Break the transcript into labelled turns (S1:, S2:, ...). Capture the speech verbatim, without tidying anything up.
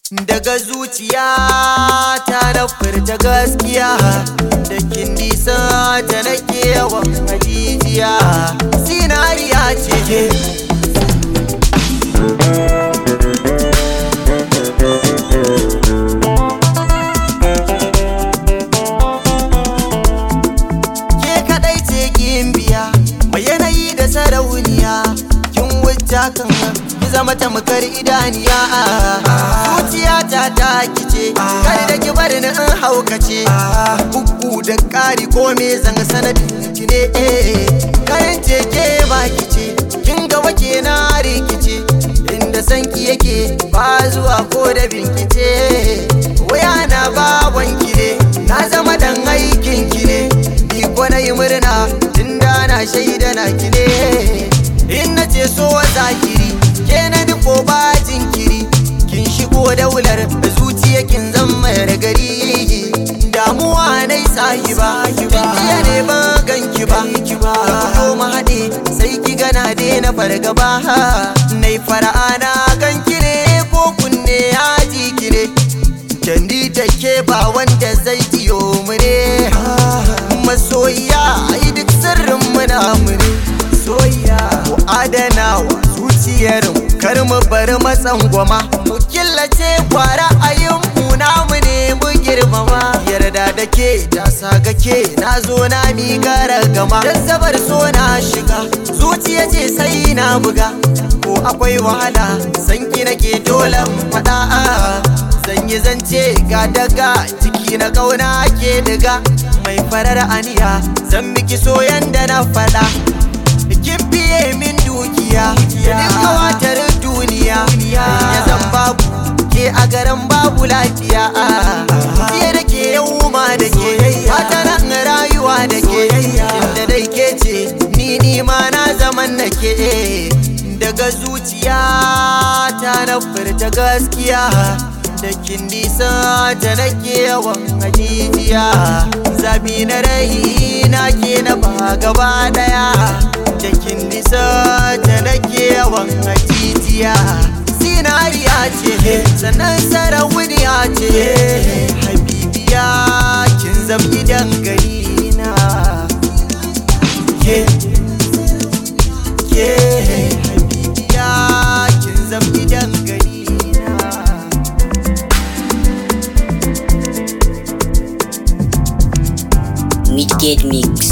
S1: daga zuciya ta na furta gaskiya da kin nisa ta nake yawan hajijiya zinariya ce ke kadai ce gimbiya mai yanayi da sarauniya kin wuce kan ki zama tamkar idaniya zuciyata ta kice kar da ki bar ni in haukace bugu da ƙari ko me zan sanadin ki ne kayan ke ba kice kin ga wake na rikice inda sanki yake ba zuwa ko da binkice waya na baban ki ne na zama dan aikin ki ne ni ko na yi murna tunda na shaida na ki ne in na ce so zakiri ke na ko ba jinkiri kin shigo daular zuciya kin zama yar gari damuwa nai sahiba jiya ne ba ganki ba ko mu haɗe sai ki gana daina fargaba nai fara'a na ganki ne ko kunne ya ji ki ne jandi take ba wanda zai jiyo mu ne masoyiya ai duk sirrin mu na mu ne soyayya mu adana wa zuciyar mu kar mu bar matsan goma mu killace kwara ayin mu namu ne mu girmama yarda da ke ta saga ke na zo na mi gara gama dan zabar so na shiga zuciya ce sai na buga ko akwai wahala sanki nake dole fada zanyi zance ga daga ciki na kauna ke daga mai farar aniya zan miki soyan da na fada kin biye min dukiya da kawatar duniya ya zan babu ke a garin babu lafiya ke da ke yau ma da ke fata nan rayuwa da ke inda dai ke ce ni ni ma na zaman na ke daga zuciya ta na furta gaskiya da kin nisa ta nake yawan hajijiya zabi na rai na ke na ba gaba daya da kin nisa ta nake yawan hajijiya zinariya ce sannan sarauniya ce habibiya kin zam idan gari na ke ke habibiya kin zam idan gari na
S2: Midgate Mix.